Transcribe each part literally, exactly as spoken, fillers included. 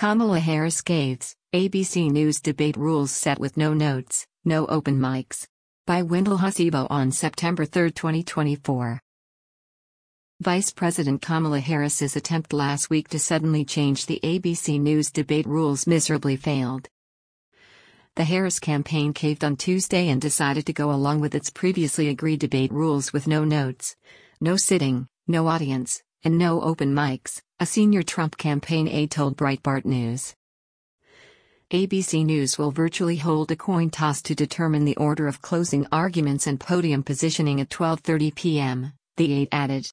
Kamala Harris caves, A B C News debate rules set with no notes, no open mics. By Wendell Hasibo on September third, twenty twenty-four. Vice President Kamala Harris's attempt last week to suddenly change the A B C News debate rules miserably failed. The Harris campaign caved on Tuesday and decided to go along with its previously agreed debate rules with no notes, no sitting, no audience, and no open mics, a senior Trump campaign aide told Breitbart News. A B C News will virtually hold a coin toss to determine the order of closing arguments and podium positioning at twelve thirty p m, the aide added.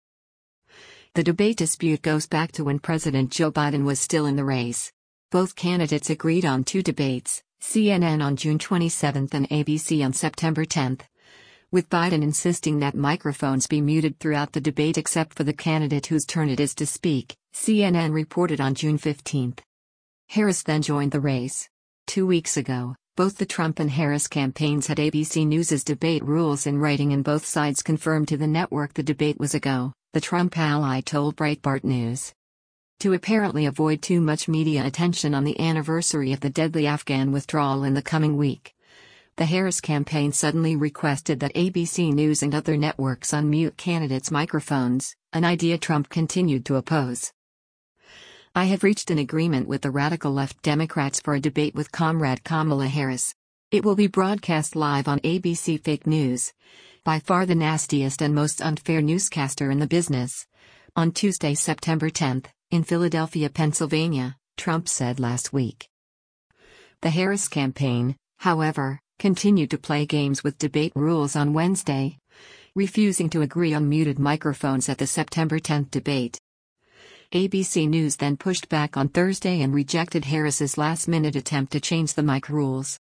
The debate dispute goes back to when President Joe Biden was still in the race. Both candidates agreed on two debates, C N N on June twenty-seventh and A B C on September tenth. With Biden insisting that microphones be muted throughout the debate except for the candidate whose turn it is to speak, C N N reported on June fifteenth. Harris then joined the race. Two weeks ago, both the Trump and Harris campaigns had A B C News's debate rules in writing and both sides confirmed to the network the debate was a go, the Trump ally told Breitbart News. To apparently avoid too much media attention on the anniversary of the deadly Afghan withdrawal in the coming week, the Harris campaign suddenly requested that A B C News and other networks unmute candidates' microphones, an idea Trump continued to oppose. I have reached an agreement with the radical left Democrats for a debate with Comrade Kamala Harris. It will be broadcast live on A B C Fake News, by far the nastiest and most unfair newscaster in the business. On Tuesday, September tenth, in Philadelphia, Pennsylvania, Trump said last week. The Harris campaign, however, continued to play games with debate rules on Wednesday, refusing to agree on muted microphones at the September tenth debate. A B C News then pushed back on Thursday and rejected Harris's last-minute attempt to change the mic rules.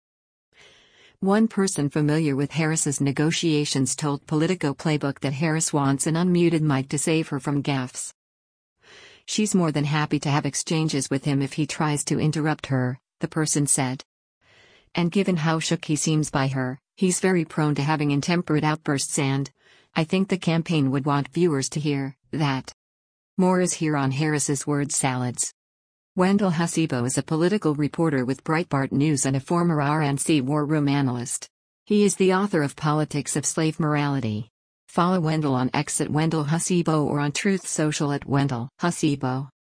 One person familiar with Harris's negotiations told Politico Playbook that Harris wants an unmuted mic to save her from gaffes. She's more than happy to have exchanges with him if he tries to interrupt her, the person said. And given how shook he seems by her, he's very prone to having intemperate outbursts and, I think the campaign would want viewers to hear that. More is here on Harris's word salads. Wendell Hasibo is a political reporter with Breitbart News and a former R N C war room analyst. He is the author of Politics of Slave Morality. Follow Wendell on X at Wendell Hasibo or on Truth Social at Wendell Hasibo.